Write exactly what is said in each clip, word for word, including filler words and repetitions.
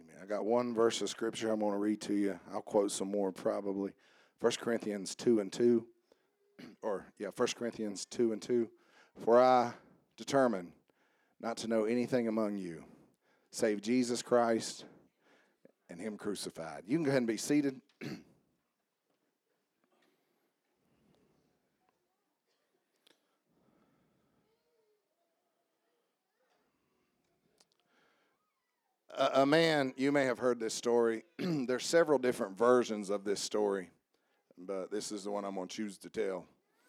Amen. I got one verse of scripture I'm going to read to you. I'll quote some more probably. First Corinthians two and two. Or, yeah, First Corinthians two and two. For I determined not to know anything among you save Jesus Christ and him crucified. You can go ahead and be seated. a, a man, you may have heard this story. There's several different versions of this story, but this is the one I'm going to choose to tell.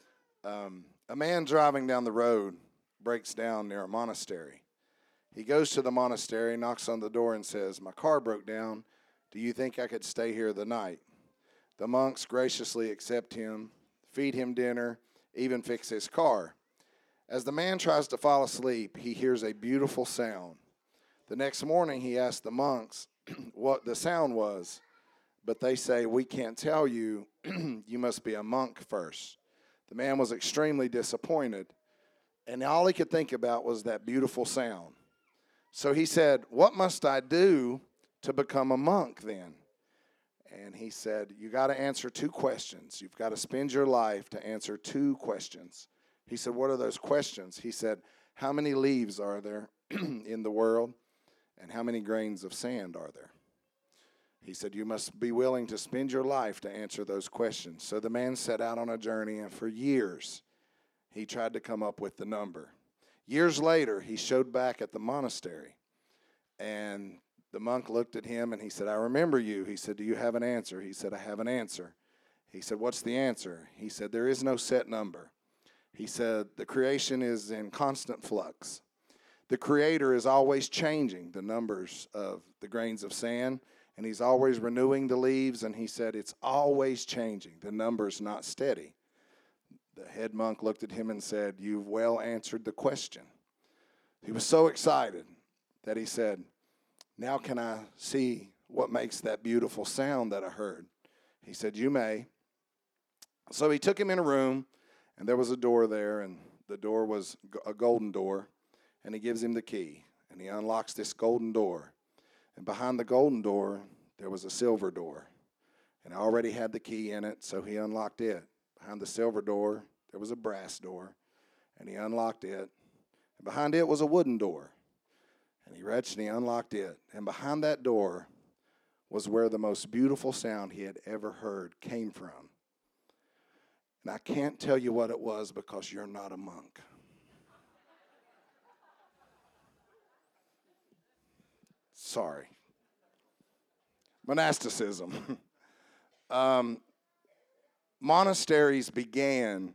Um, a man driving down the road breaks down near a monastery. He goes to the monastery, knocks on the door, and says, "My car broke down. Do you think I could stay here the night?" The monks graciously accept him, feed him dinner, even fix his car. As the man tries to fall asleep, he hears a beautiful sound. The next morning, he asks the monks what the sound was, but they say, "We can't tell you. You must be a monk first." The man was extremely disappointed, and all he could think about was that beautiful sound. So he said, "What must I do to become a monk then?" And he said, "You got to answer two questions. You've got to spend your life to answer two questions." He said, "What are those questions?" He said, "How many leaves are there in the world, and how many grains of sand are there?" He said, "You must be willing to spend your life to answer those questions." So the man set out on a journey, and for years he tried to come up with the number. Years later, he showed back at the monastery, and the monk looked at him, and he said, "I remember you." He said, "Do you have an answer?" He said, "I have an answer." He said, "What's the answer?" He said, "There is no set number." He said, "The creation is in constant flux. The Creator is always changing the numbers of the grains of sand, and he's always renewing the leaves." And he said, "It's always changing. The number's not steady." The head monk looked at him and said, "You've well answered the question." He was so excited that he said, "Now can I see what makes that beautiful sound that I heard?" He said, "You may." So he took him in a room, and there was a door there, and the door was a golden door, and he gives him the key, and he unlocks this golden door. And behind the golden door, there was a silver door, and I already had the key in it, so he unlocked it. Behind the silver door, there was a brass door, and he unlocked it. And behind it was a wooden door, and he reached and he unlocked it. And behind that door was where the most beautiful sound he had ever heard came from. And I can't tell you what it was because you're not a monk. Sorry. Monasticism. um, monasteries began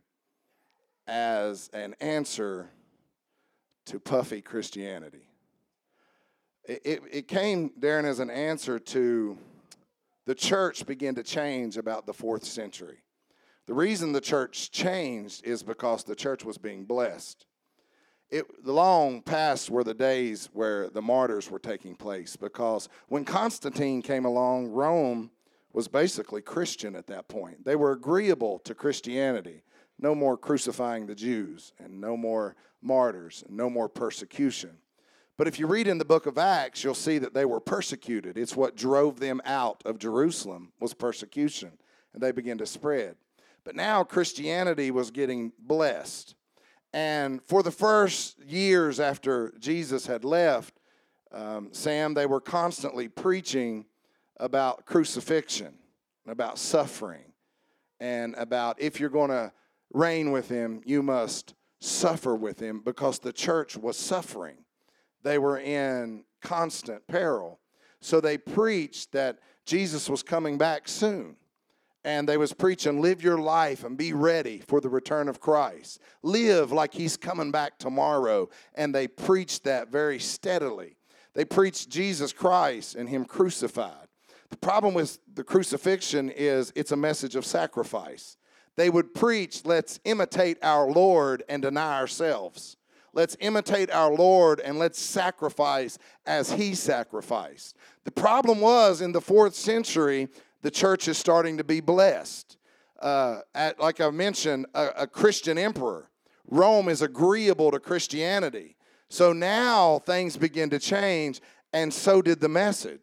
as an answer to puffy Christianity. It, it, it came, Darren, as an answer to the church began to change about the fourth century. The reason the church changed is because the church was being blessed. It, the long past were the days where the martyrs were taking place, because when Constantine came along, Rome was basically Christian at that point. They were agreeable to Christianity. No more crucifying the Jews, and no more martyrs, and no more persecution. But if you read in the book of Acts, you'll see that they were persecuted. It's what drove them out of Jerusalem was persecution, and they began to spread. But now Christianity was getting blessed. And for the first years after Jesus had left, um, Sam, they were constantly preaching about crucifixion, about suffering, and about if you're going to reign with him, you must suffer with him, because the church was suffering. They were in constant peril. So they preached that Jesus was coming back soon. And they was preaching, live your life and be ready for the return of Christ. Live like he's coming back tomorrow. And they preached that very steadily. They preached Jesus Christ and him crucified. The problem with the crucifixion is it's a message of sacrifice. They would preach, let's imitate our Lord and deny ourselves. Let's imitate our Lord and let's sacrifice as he sacrificed. The problem was in the fourth century, the church is starting to be blessed. Uh, at, like I mentioned, a, a Christian emperor. Rome is agreeable to Christianity. So now things begin to change, and so did the message.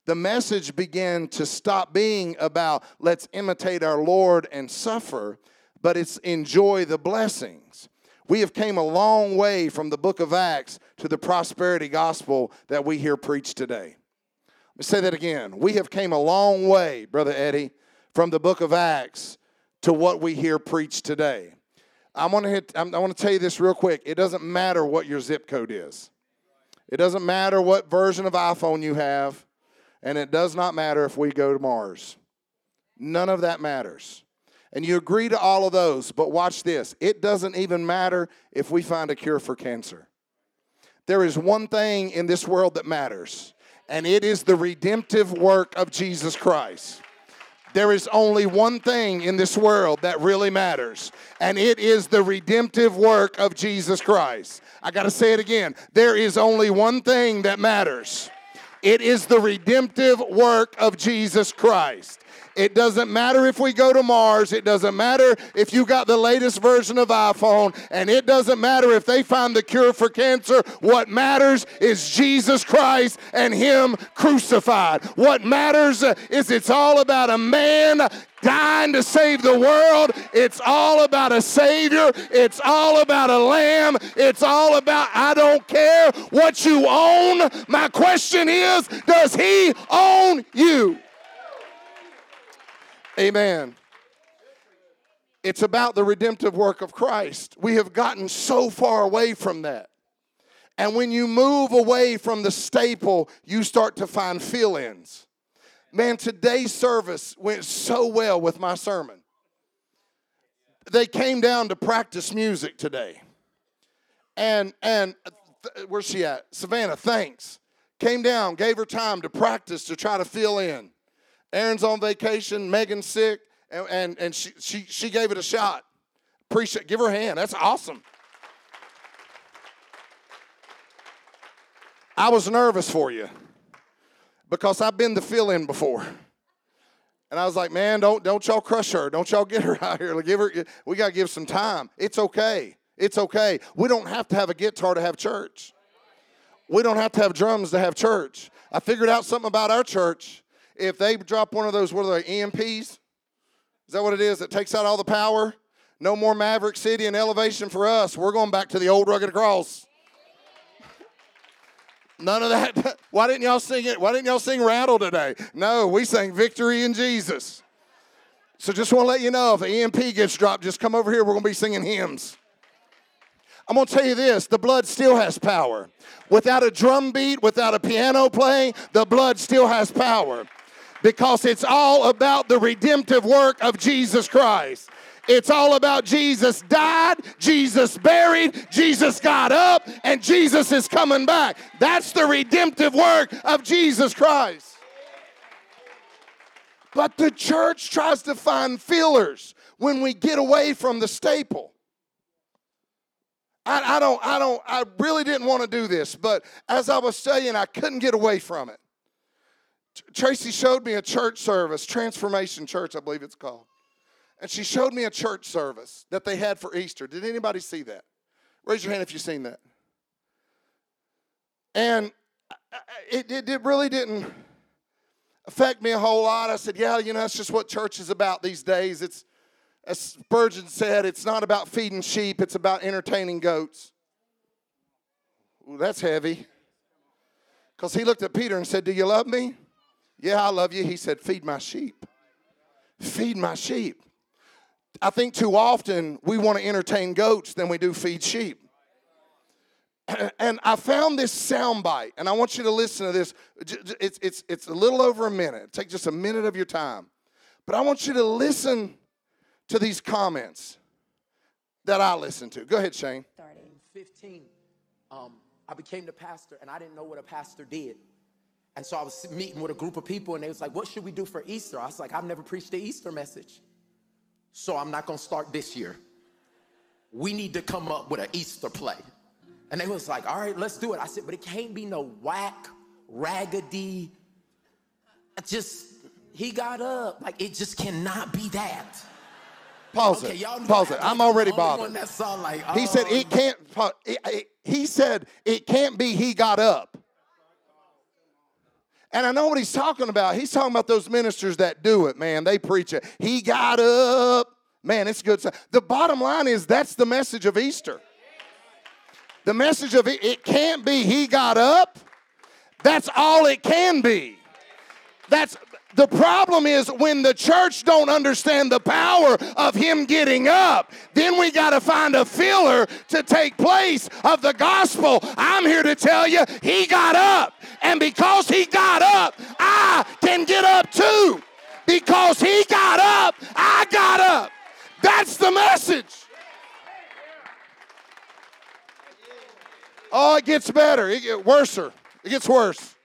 The message began to stop being about let's imitate our Lord and suffer, but it's enjoy the blessings. We have came a long way from the book of Acts to the prosperity gospel that we hear preached today. Let me say that again. We have came a long way, Brother Eddie, from the book of Acts to what we hear preached today. I want to hit, I want to tell you this real quick. It doesn't matter what your zip code is. It doesn't matter what version of iPhone you have. And it does not matter if we go to Mars. None of that matters. And you agree to all of those, but watch this. It doesn't even matter if we find a cure for cancer. There is one thing in this world that matters, and it is the redemptive work of Jesus Christ. There is only one thing in this world that really matters, and it is the redemptive work of Jesus Christ. I got to say it again. There is only one thing that matters. It is the redemptive work of Jesus Christ. It doesn't matter if we go to Mars. It doesn't matter if you got the latest version of iPhone. And it doesn't matter if they find the cure for cancer. What matters is Jesus Christ and Him crucified. What matters is it's all about a man dying to save the world. It's all about a Savior. It's all about a Lamb. It's all about, I don't care what you own. My question is, does He own you? Amen. It's about the redemptive work of Christ. We have gotten so far away from that. And when you move away from the staple, you start to find fill-ins. Man, today's service went so well with my sermon. They came down to practice music today. And, and th- where's she at? Savannah, thanks. Came down, gave her time to practice to try to fill in. Aaron's on vacation, Megan's sick, and, and, and she, she, she gave it a shot. Appreciate, give her a hand. That's awesome. I was nervous for you because I've been the fill-in before. And I was like, man, don't, don't y'all crush her. Don't y'all get her out here. Give her, we got to give some time. It's okay. It's okay. We don't have to have a guitar to have church. We don't have to have drums to have church. I figured out something about our church. If they drop one of those, what are they, E M Ps? Is that what it is that takes out all the power? No more Maverick City and Elevation for us. We're going back to the old rugged cross. None of that. Why didn't y'all sing it? Why didn't y'all sing Rattle today? No, we sang Victory in Jesus. So just want to let you know, if the E M P gets dropped, just come over here. We're going to be singing hymns. I'm going to tell you this. The blood still has power. Without a drum beat, without a piano playing, the blood still has power. Because it's all about the redemptive work of Jesus Christ. It's all about Jesus died, Jesus buried, Jesus got up, and Jesus is coming back. That's the redemptive work of Jesus Christ. But the church tries to find fillers when we get away from the staple. I, I don't, I don't, I really didn't want to do this, but as I was studying, I couldn't get away from it. Tracy showed me a church service, Transformation Church, I believe it's called. And she showed me a church service that they had for Easter. Did anybody see that? Raise your hand if you've seen that. And it, it, it really didn't affect me a whole lot. I said, yeah, you know, that's just what church is about these days. It's, as Spurgeon said, it's not about feeding sheep, it's about entertaining goats. Ooh, that's heavy. Because he looked at Peter and said, do you love me? Yeah, I love you. He said, feed my sheep. Feed my sheep. I think too often we want to entertain goats than we do feed sheep. And I found this soundbite, and I want you to listen to this. It's, it's, it's a little over a minute. Take just a minute of your time. But I want you to listen to these comments that I listened to. Go ahead, Shane. fifteen, um, I became the pastor, and I didn't know what a pastor did. And so I was meeting with a group of people, and they was like, what should we do for Easter? I was like, I've never preached the Easter message, so I'm not going to start this year. We need to come up with an Easter play. And they was like, all right, let's do it. I said, but it can't be no whack, raggedy, just, he got up. Like, it just cannot be that. Pause okay, it. y'all Pause it. I'm already bothered. bothered. Like, he oh. said it can't. He said it can't be he got up. And I know what he's talking about. He's talking about those ministers that do it, man. They preach it. He got up. Man, it's good stuff. The bottom line is that's the message of Easter. The message of it, it can't be he got up. That's all it can be. That's the problem is when the church don't understand the power of him getting up, then we got to find a filler to take place of the gospel. I'm here to tell you, he got up. And because he got up, I can get up too. Because he got up, I got up. That's the message. Oh, it gets better. It gets worser. It gets worse.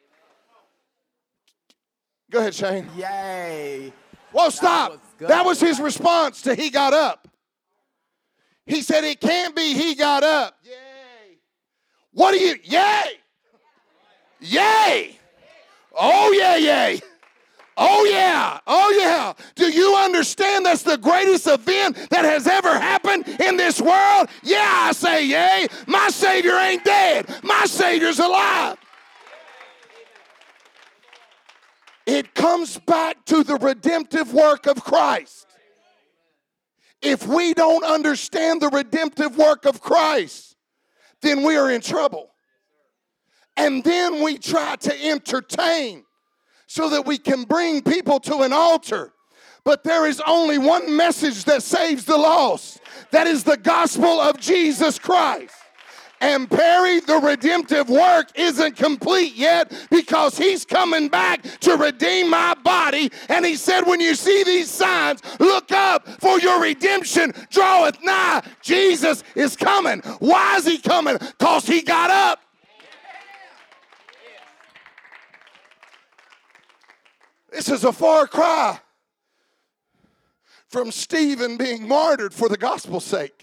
Go ahead, Shane. Yay. Whoa, stop. That was, that was his response to he got up. He said it can't be he got up. Yay. What do you, yay. Yay. Oh, yeah, yay. Oh, yeah. Oh, yeah. Do you understand that's the greatest event that has ever happened in this world? Yeah, I say yay. My Savior ain't dead. My Savior's alive. It comes back to the redemptive work of Christ. If we don't understand the redemptive work of Christ, then we are in trouble. And then we try to entertain so that we can bring people to an altar. But there is only one message that saves the lost. That is the gospel of Jesus Christ. And Perry, the redemptive work isn't complete yet because he's coming back to redeem my body. And he said, when you see these signs, look up, for your redemption draweth nigh. Jesus is coming. Why is he coming? Because he got up. This is a far cry from Stephen being martyred for the gospel's sake.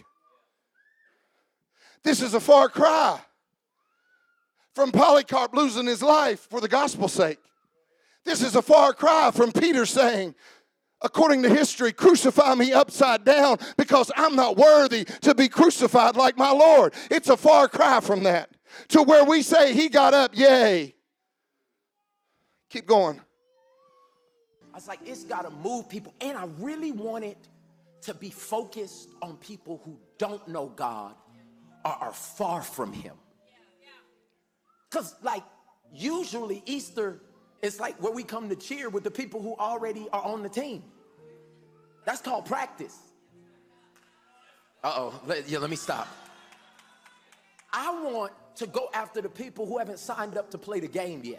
This is a far cry from Polycarp losing his life for the gospel's sake. This is a far cry from Peter saying, according to history, crucify me upside down because I'm not worthy to be crucified like my Lord. It's a far cry from that to where we say he got up, yay. Keep going. I was like, it's got to move people. And I really want it to be focused on people who don't know God or are far from him. Because, like, usually Easter is like where we come to cheer with the people who already are on the team. That's called practice. Uh-oh, let, yeah, let me stop. I want to go after the people who haven't signed up to play the game yet.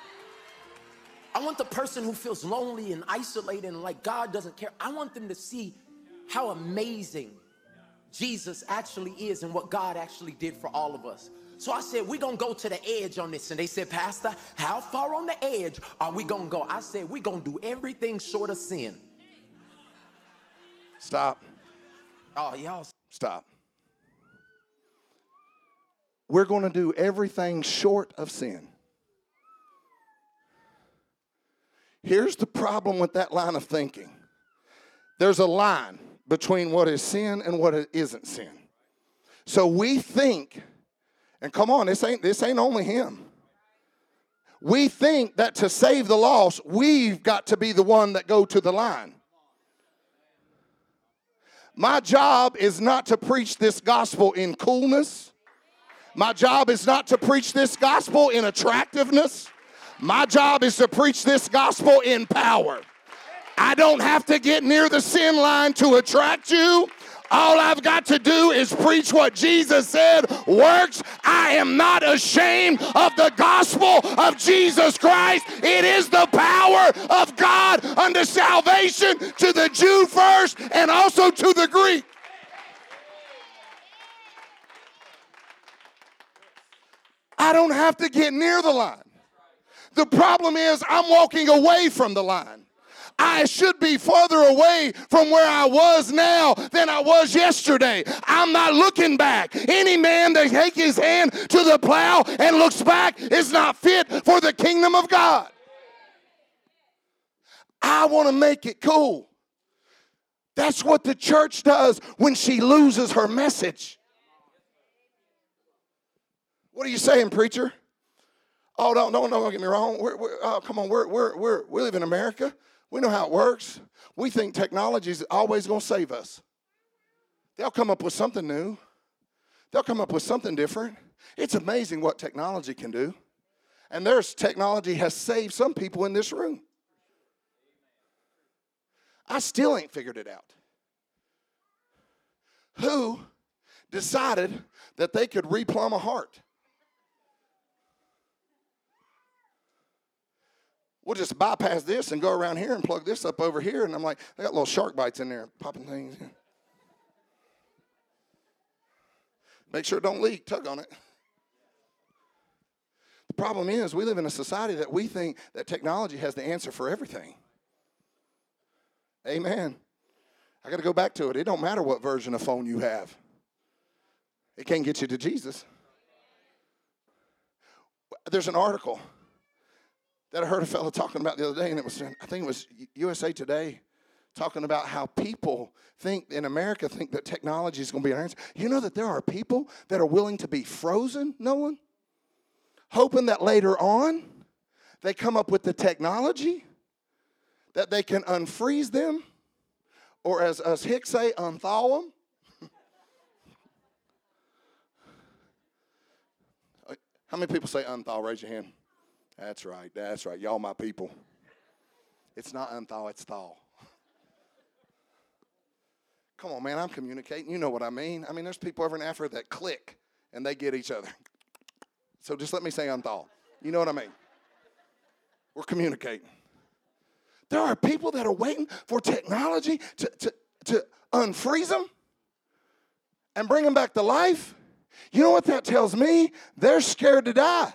I want the person who feels lonely and isolated and like God doesn't care. I want them to see how amazing Jesus actually is and what God actually did for all of us. So I said, we're going to go to the edge on this. And they said, Pastor, how far on the edge are we going to go? I said, we're going to do everything short of sin. Stop. Oh, y'all. Stop. We're going to do everything short of sin. Here's the problem with that line of thinking. There's a line between what is sin and what isn't sin. So we think, and come on, this ain't this ain't only him. We think that to save the lost, we've got to be the one that go to the line. My job is not to preach this gospel in coolness. My job is not to preach this gospel in attractiveness. My job is to preach this gospel in power. I don't have to get near the sin line to attract you. All I've got to do is preach what Jesus said works. I am not ashamed of the gospel of Jesus Christ. It is the power of God unto salvation to the Jew first and also to the Greek. I don't have to get near the line. The problem is I'm walking away from the line. I should be further away from where I was now than I was yesterday. I'm not looking back. Any man that takes his hand to the plow and looks back is not fit for the kingdom of God. I want to make it cool. That's what the church does when she loses her message. What are you saying, preacher? Oh, don't, don't, don't get me wrong. We're, we're, oh, come on, we're, we're, we're, we live in America. We know how it works. We think technology is always going to save us. They'll come up with something new. They'll come up with something different. It's amazing what technology can do. And there's technology has saved some people in this room. I still ain't figured it out. Who decided that they could replumb a heart? We'll just bypass this and go around here and plug this up over here. And I'm like, they got little shark bites in there, popping things in. Make sure it don't leak. Tug on it. The problem is we live in a society that we think that technology has the answer for everything. Amen. I got to go back to it. It don't matter what version of phone you have. It can't get you to Jesus. There's an article that I heard a fellow talking about the other day, and it was, I think it was U S A Today, talking about how people think, in America, think that technology is going to be an answer. You know that there are people that are willing to be frozen, Nolan, hoping that later on they come up with the technology that they can unfreeze them, or as us Hicks say, unthaw them. How many people say unthaw? Raise your hand. That's right. That's right. Y'all my people. It's not unthaw, it's thaw. Come on, man. I'm communicating. You know what I mean. I mean, there's people over in Africa that click, and they get each other. So just let me say unthaw. You know what I mean. We're communicating. There are people that are waiting for technology to, to, to unfreeze them and bring them back to life. You know what that tells me? They're scared to die.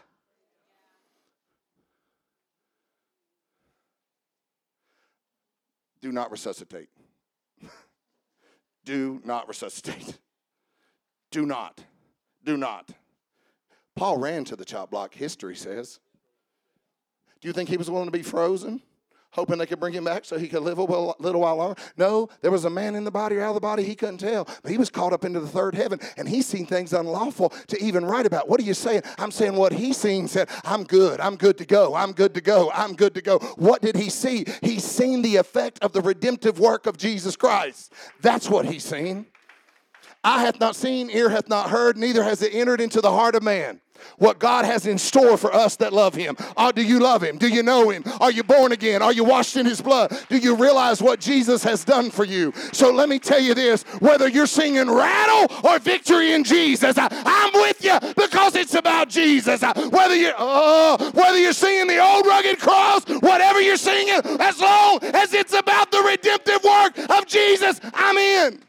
Do not resuscitate. Do not resuscitate. Do not. Do not. Paul ran to the chop block, history says. Do you think he was willing to be frozen, hoping they could bring him back so he could live a little while longer? No, there was a man in the body or out of the body, he couldn't tell. But he was caught up into the third heaven, and he's seen things unlawful to even write about. What are you saying? I'm saying what he seen, said, I'm good, I'm good to go, I'm good to go, I'm good to go. What did he see? He's seen the effect of the redemptive work of Jesus Christ. That's what he's seen. Eye hath not seen, ear hath not heard, neither has it entered into the heart of man what God has in store for us that love him. Oh, do you love him? Do you know him? Are you born again? Are you washed in his blood? Do you realize what Jesus has done for you? So let me tell you this, whether you're singing rattle or victory in Jesus, I, I'm with you because it's about Jesus. I, whether, you, oh, whether you're singing the old rugged cross, whatever you're singing, as long as it's about the redemptive work of Jesus, I'm in.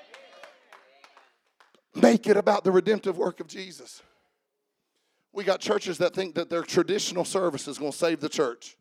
Make it about the redemptive work of Jesus. We got churches that think that their traditional service is going to save the church.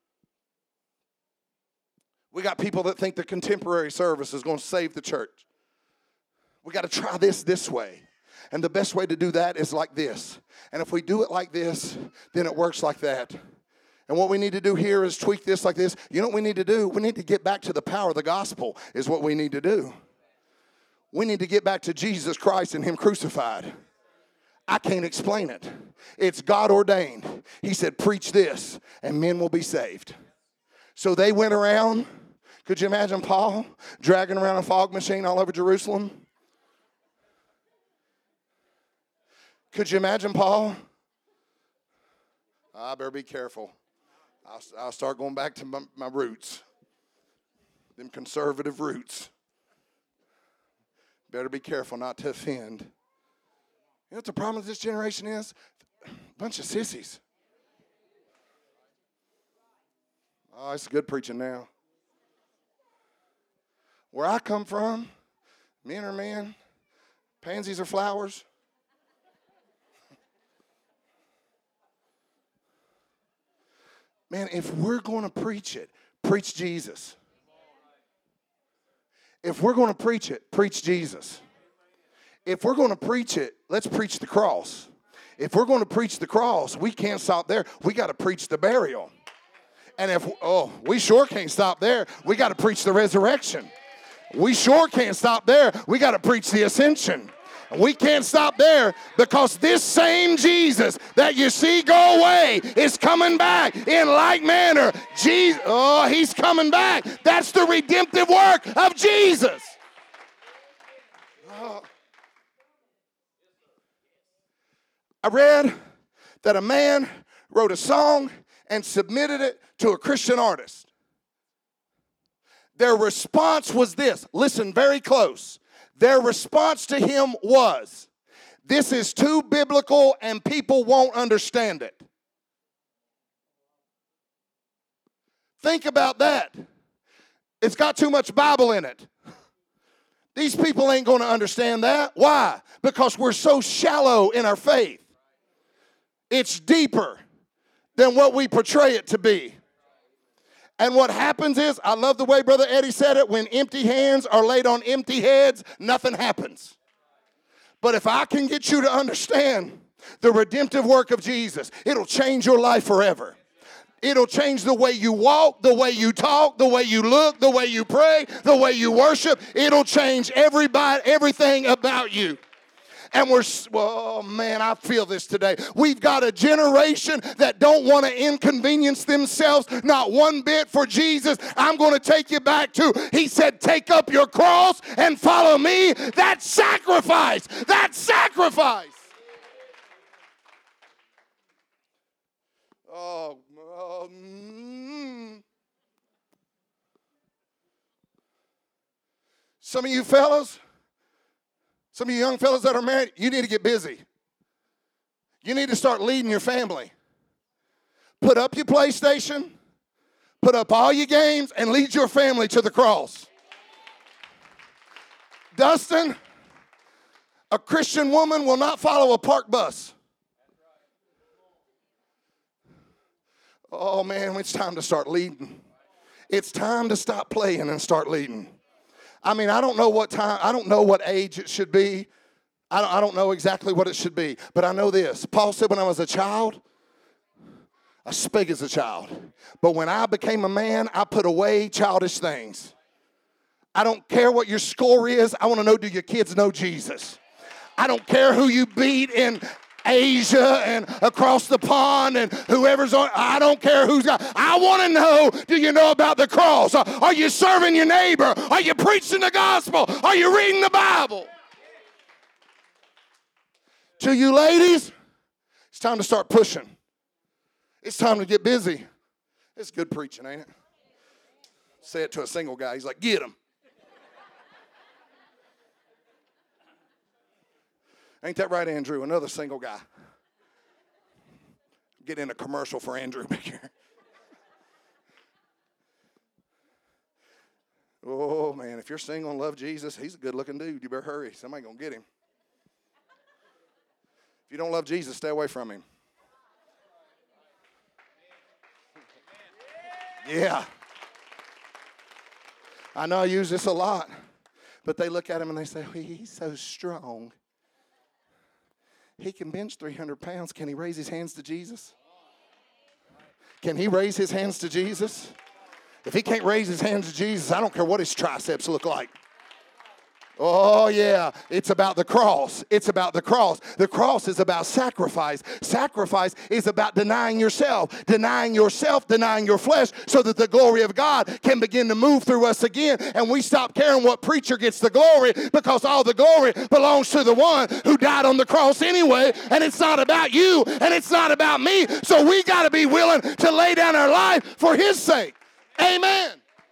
We got people that think the contemporary service is going to save the church. We got to try this this way. And the best way to do that is like this. And if we do it like this, then it works like that. And what we need to do here is tweak this like this. You know what we need to do? We need to get back to the power of the gospel is what we need to do. We need to get back to Jesus Christ and him crucified. I can't explain it. It's God ordained. He said, preach this and men will be saved. So they went around. Could you imagine Paul dragging around a fog machine all over Jerusalem? Could you imagine Paul? I better be careful. I'll, I'll start going back to my, my roots. Them conservative roots. Better be careful not to offend. You know what the problem with this generation is? A bunch of sissies. Oh, it's good preaching now. Where I come from, men are men, pansies are flowers. Man, if we're going to preach it, preach Jesus. If we're going to preach it, preach Jesus. If we're going to preach it, let's preach the cross. If we're going to preach the cross, we can't stop there. We got to preach the burial. And if, oh, we sure can't stop there. We got to preach the resurrection. We sure can't stop there. We got to preach the ascension. We can't stop there, because this same Jesus that you see go away is coming back in like manner. Jesus, oh, he's coming back. That's the redemptive work of Jesus. Oh. I read that a man wrote a song and submitted it to a Christian artist. Their response was this. Listen very close. Their response to him was, this is too biblical and people won't understand it. Think about that. It's got too much Bible in it. These people ain't going to understand that. Why? Because we're so shallow in our faith. It's deeper than what we portray it to be. And what happens is, I love the way Brother Eddie said it, when empty hands are laid on empty heads, nothing happens. But if I can get you to understand the redemptive work of Jesus, it'll change your life forever. It'll change the way you walk, the way you talk, the way you look, the way you pray, the way you worship. It'll change everybody, everything about you. And we're, oh man, I feel this today. We've got a generation that don't want to inconvenience themselves, not one bit, for Jesus. I'm going to take you back to, he said, take up your cross and follow me. That's sacrifice. That's sacrifice. Oh, oh mm. Some of you fellas, some of you young fellas that are married, you need to get busy. You need to start leading your family. Put up your PlayStation, put up all your games, and lead your family to the cross. Dustin, a Christian woman will not follow a park bus. Oh man, it's time to start leading. It's time to stop playing and start leading. I mean, I don't know what time, I don't know what age it should be. I don't, I don't know exactly what it should be. But I know this. Paul said when I was a child, I spake as a child. But when I became a man, I put away childish things. I don't care what your score is. I want to know, do your kids know Jesus? I don't care who you beat in Asia and across the pond and whoever's on. I don't care who's got. I want to know, do you know about the cross? Are you serving your neighbor? Are you preaching the gospel? Are you reading the Bible? To you ladies, it's time to start pushing. It's time to get busy. It's good preaching, ain't it? Say it to a single guy. He's like, get him. Ain't that right, Andrew? Another single guy. Get in a commercial for Andrew back here. Oh, man, if you're single and love Jesus, he's a good-looking dude. You better hurry. Somebody going to get him. If you don't love Jesus, stay away from him. Yeah. I know I use this a lot, but they look at him and they say, oh, he's so strong. He can bench three hundred pounds. Can he raise his hands to Jesus? Can he raise his hands to Jesus? If he can't raise his hands to Jesus, I don't care what his triceps look like. Oh, yeah. It's about the cross. It's about the cross. The cross is about sacrifice. Sacrifice is about denying yourself, denying yourself, denying your flesh, so that the glory of God can begin to move through us again. And we stop caring what preacher gets the glory, because all the glory belongs to the one who died on the cross anyway. And it's not about you, and it's not about me. So we got to be willing to lay down our life for his sake. Amen.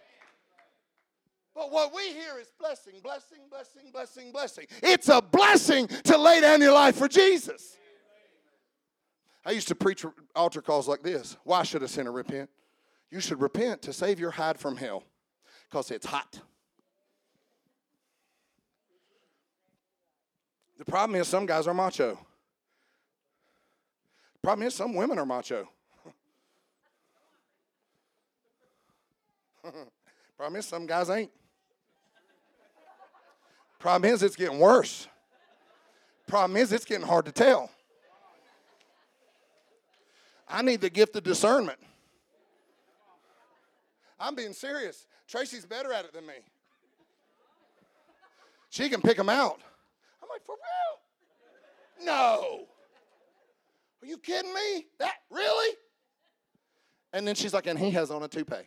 But what we hear is blessing, blessing, blessing, blessing, blessing. It's a blessing to lay down your life for Jesus. I used to preach altar calls like this. Why should a sinner repent? You should repent to save your hide from hell, because it's hot. The problem is some guys are macho. The problem is some women are macho. Problem is some guys ain't. Problem is, it's getting worse. Problem is, it's getting hard to tell. I need the gift of discernment. I'm being serious. Tracy's better at it than me. She can pick them out. I'm like, for real? No. Are you kidding me? That, really? And then she's like, and he has on a toupee.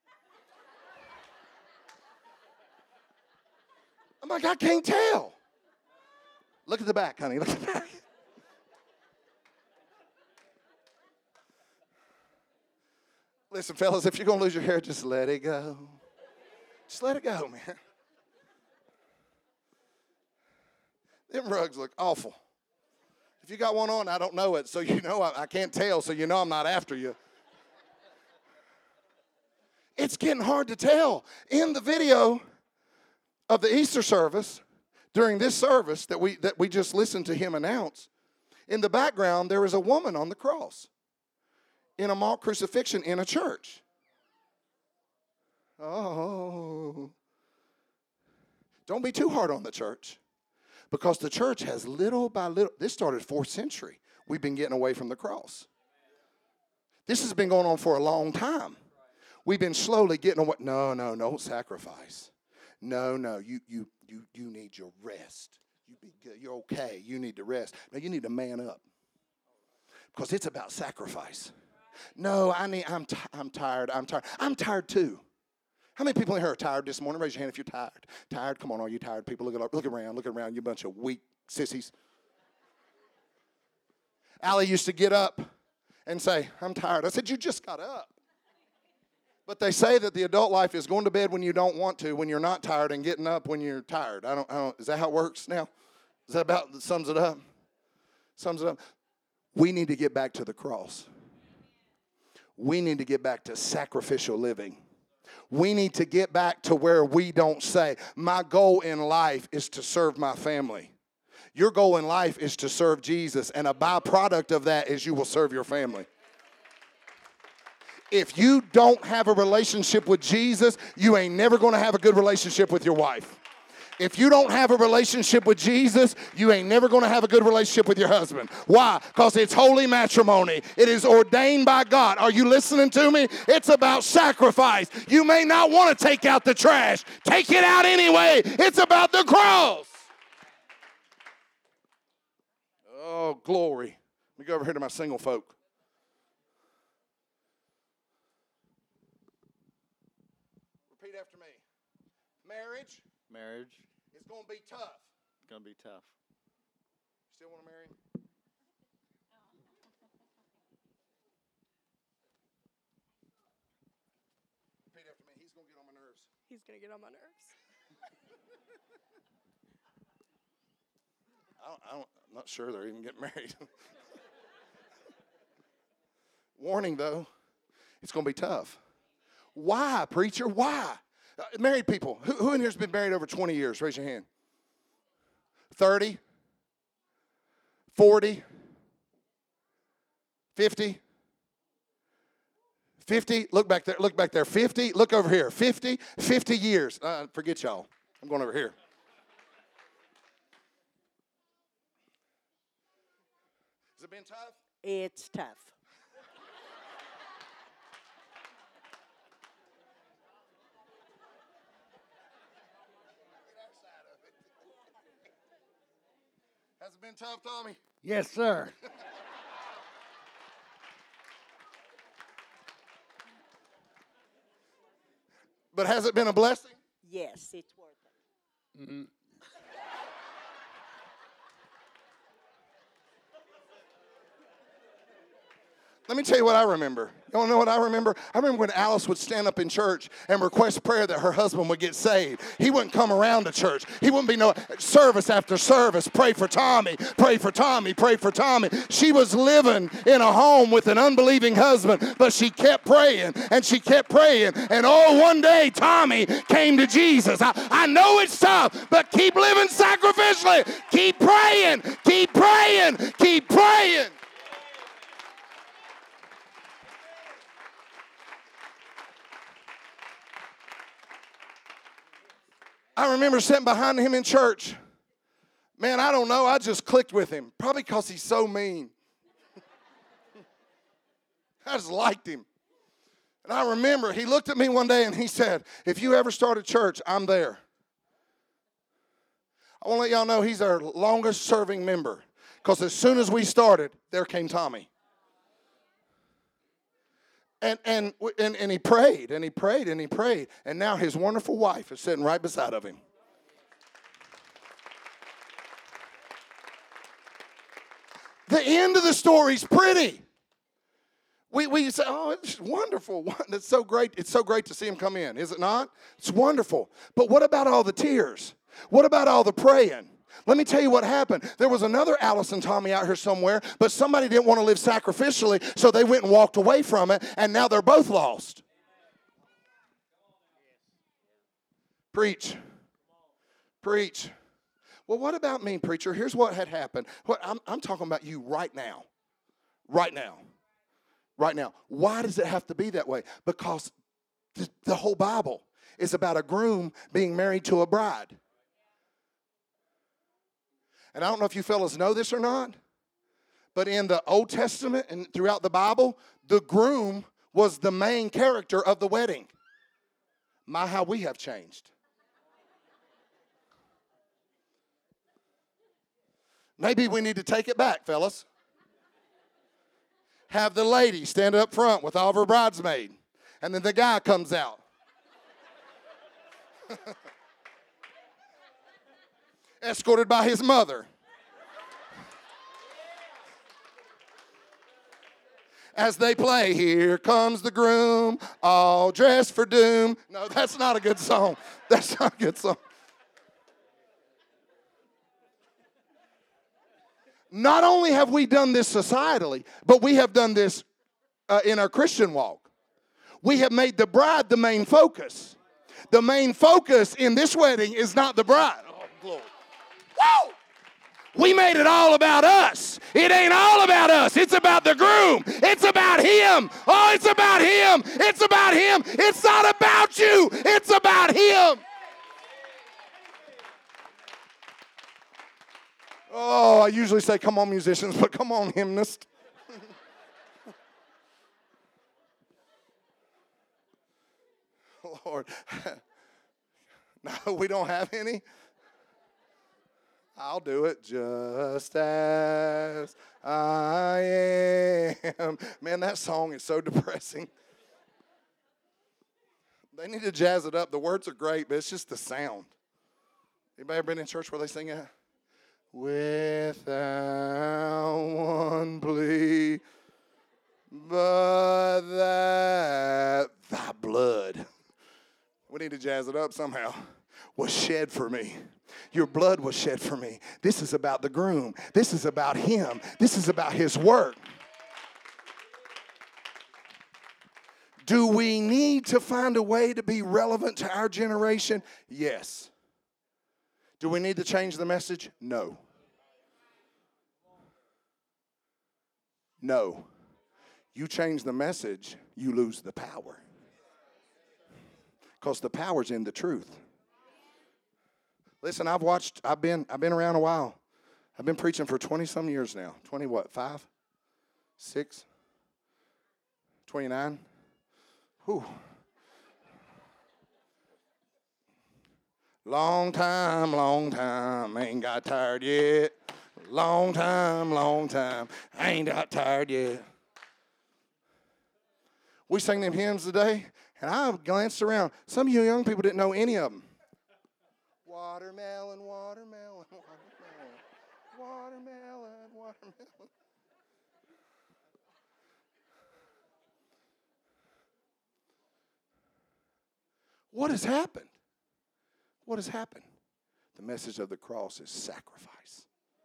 I'm like, I can't tell. Look at the back, honey. Look at the back. Listen, fellas, if you're going to lose your hair, just let it go. Just let it go, man. Them rugs look awful. If you got one on, I don't know it, so you know I, I can't tell, so you know I'm not after you. It's getting hard to tell. In the video of the Easter service, during this service that we that we just listened to him announce, in the background there is a woman on the cross in a mock crucifixion in a church. Oh. Don't be too hard on the church, because the church has little by little, this started fourth century, we've been getting away from the cross. This has been going on for a long time. We've been slowly getting away. No, no, no sacrifice. No, no, you you you you need your rest. You be good. You're okay. You need to rest. No, you need to man up, because it's about sacrifice. No, I need. I'm t- I'm tired. I'm tired. I'm tired too. How many people in here are tired this morning? Raise your hand if you're tired. Tired? Come on, all you tired people. Look at look around. Look around. You bunch of weak sissies. Allie used to get up and say, "I'm tired." I said, "You just got up." But they say that the adult life is going to bed when you don't want to, when you're not tired, and getting up when you're tired. I don't, I don't, is that how it works now? Is that about, sums it up? Sums it up. We need to get back to the cross. We need to get back to sacrificial living. We need to get back to where we don't say, my goal in life is to serve my family. Your goal in life is to serve Jesus, and a byproduct of that is you will serve your family. If you don't have a relationship with Jesus, you ain't never going to have a good relationship with your wife. If you don't have a relationship with Jesus, you ain't never going to have a good relationship with your husband. Why? Because it's holy matrimony. It is ordained by God. Are you listening to me? It's about sacrifice. You may not want to take out the trash. Take it out anyway. It's about the cross. Oh, glory. Let me go over here to my single folk. After me. Marriage. Marriage. It's going to be tough. It's going to be tough. Still want to marry him? Repeat after me. He's going to get on my nerves. He's going to get on my nerves. I don't, I don't, I'm not sure they're even getting married. Warning, though, it's going to be tough. Why, preacher? Why? Uh, married people. Who, who in here has been married over twenty years? Raise your hand. thirty? forty? fifty? fifty? Look back there. Look back there. fifty? Look over here. fifty? fifty years. Uh, forget y'all. I'm going over here. Has it been tough? It's tough. Has it been tough, Tommy? Yes, sir. But has it been a blessing? Yes, it's worth it. Mm-hmm. Let me tell you what I remember. You want to know what I remember? I remember when Alice would stand up in church and request prayer that her husband would get saved. He wouldn't come around to church. He wouldn't be no service after service. Pray for Tommy. Pray for Tommy. Pray for Tommy. She was living in a home with an unbelieving husband, but she kept praying and she kept praying. And oh, one day Tommy came to Jesus. I, I know it's tough, but keep living sacrificially. Keep praying. Keep praying. Keep praying. I remember sitting behind him in church. Man, I don't know. I just clicked with him. Probably because he's so mean. I just liked him. And I remember he looked at me one day and he said, if you ever start a church, I'm there. I want to let y'all know he's our longest serving member. Because as soon as we started, there came Tommy. And, and, and, and he prayed, and he prayed, and he prayed. And now his wonderful wife is sitting right beside of him. The end of the story's pretty. We, we say, oh, it's wonderful. It's so great. It's so great to see him come in, is it not? It's wonderful. But what about all the tears? What about all the praying? Let me tell you what happened. There was another Alice and Tommy out here somewhere, but somebody didn't want to live sacrificially, so they went and walked away from it, and now they're both lost. Preach. Preach. Well, what about me, preacher? Here's what had happened. What I'm, I'm talking about you right now. Right now. Right now. Why does it have to be that way? Because th- the whole Bible is about a groom being married to a bride. And I don't know if you fellas know this or not, but in the Old Testament and throughout the Bible, the groom was the main character of the wedding. My, how we have changed. Maybe we need to take it back, fellas. Have the lady stand up front with all of her bridesmaids, and then the guy comes out. Escorted by his mother. As they play, here comes the groom, all dressed for doom. No, that's not a good song. That's not a good song. Not only have we done this societally, but we have done this uh, in our Christian walk. We have made the bride the main focus. The main focus in this wedding is not the bride. Oh, glory. Woo! We made it all about us. It ain't all about us. It's about the groom. It's about him. Oh, it's about him. It's about him. It's not about you. It's about him. Oh, I usually say, come on, musicians, but come on, hymnist. Lord. No, we don't have any. I'll do it. Just as I am. Man, that song is so depressing. They need to jazz it up. The words are great, but it's just the sound. Anybody ever been in church where they sing it? Without one plea, but that thy blood, we need to jazz it up somehow, was shed for me. Your blood was shed for me. This is about the groom. This is about him. This is about his work. Do we need to find a way to be relevant to our generation? Yes. Do we need to change the message? No. No. You change the message, you lose the power. Because the power's in the truth. Listen, I've watched, I've been, I've been around a while. I've been preaching for twenty-some years now. twenty what, five? Six? twenty-nine? Whew. Long time, long time, ain't got tired yet. Long time, long time, I ain't got tired yet. We sang them hymns today, and I glanced around. Some of you young people didn't know any of them. Watermelon, watermelon, watermelon, watermelon, watermelon. What has happened? What has happened? The message of the cross is sacrifice.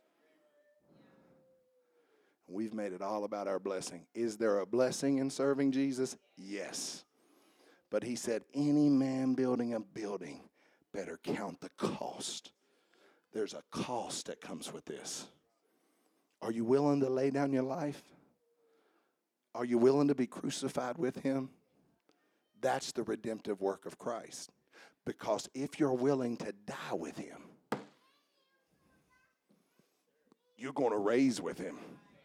We've made it all about our blessing. Is there a blessing in serving Jesus? Yes. But he said, any man building a building better count the cost. There's a cost that comes with this. Are you willing to lay down your life? Are you willing to be crucified with him? That's the redemptive work of Christ. Because if you're willing to die with him, you're going to raise with him.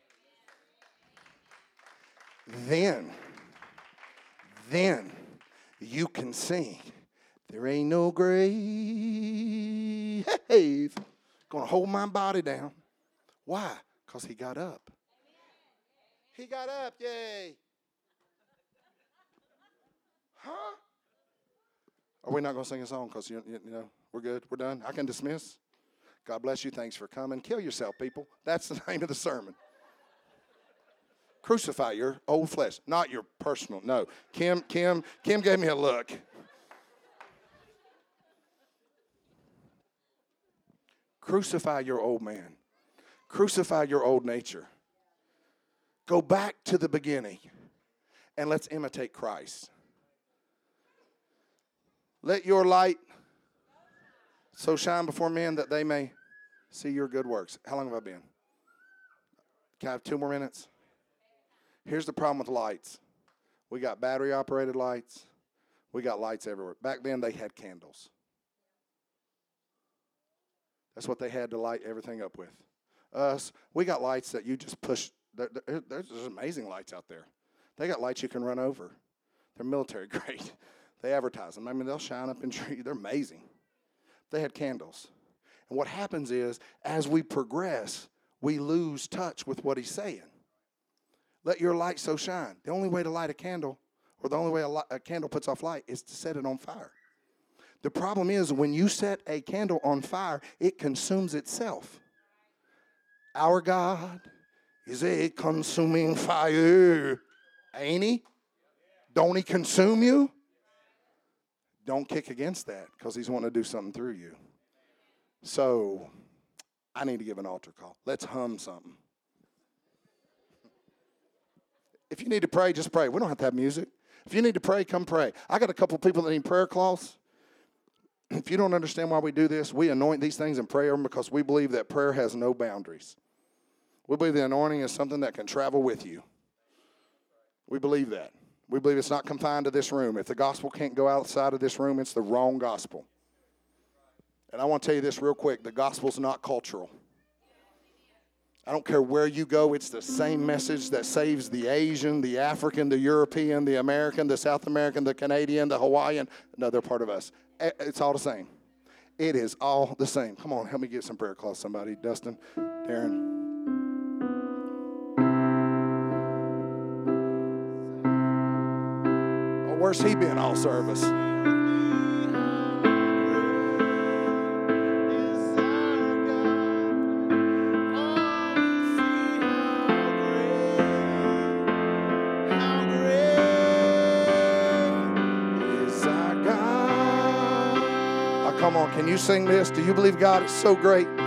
Then, then you can sing, there ain't no grave Going to hold my body down. Why? Because he got up. He got up, yay. Huh? Are we not going to sing a song because, you, you know, we're good? We're done? I can dismiss? God bless you. Thanks for coming. Kill yourself, people. That's the name of the sermon. Crucify your old flesh. Not your personal. No. Kim, Kim, Kim gave me a look. Crucify your old man. Crucify your old nature. Go back to the beginning and let's imitate Christ. Let your light so shine before men that they may see your good works. How long have I been? Can I have two more minutes? Here's the problem with lights. We got battery-operated lights. We got lights everywhere. Back then, they had candles. That's what they had to light everything up with. Us, we got lights that you just push. There, there, there's amazing lights out there. They got lights you can run over. They're military grade. They advertise them. I mean, they'll shine up in trees. They're amazing. They had candles. And what happens is, as we progress, we lose touch with what he's saying. Let your light so shine. The only way to light a candle, or the only way a, light, a candle puts off light, is to set it on fire. The problem is, when you set a candle on fire, it consumes itself. Our God is a consuming fire. Ain't he? Don't he consume you? Don't kick against that, because he's wanting to do something through you. So, I need to give an altar call. Let's hum something. If you need to pray, just pray. We don't have to have music. If you need to pray, come pray. I got a couple of people that need prayer cloths. If you don't understand why we do this, we anoint these things and pray over them because we believe that prayer has no boundaries. We believe the anointing is something that can travel with you. We believe that. We believe it's not confined to this room. If the gospel can't go outside of this room, it's the wrong gospel. And I want to tell you this real quick. The gospel's not cultural. I don't care where you go. It's the same message that saves the Asian, the African, the European, the American, the South American, the Canadian, the Hawaiian. No, they're part of us. It's all the same. It is all the same. Come on, help me get some prayer cloths, somebody. Dustin, Darren. Oh, where's he been all service? Come on, can you sing this? Do you believe God is so great?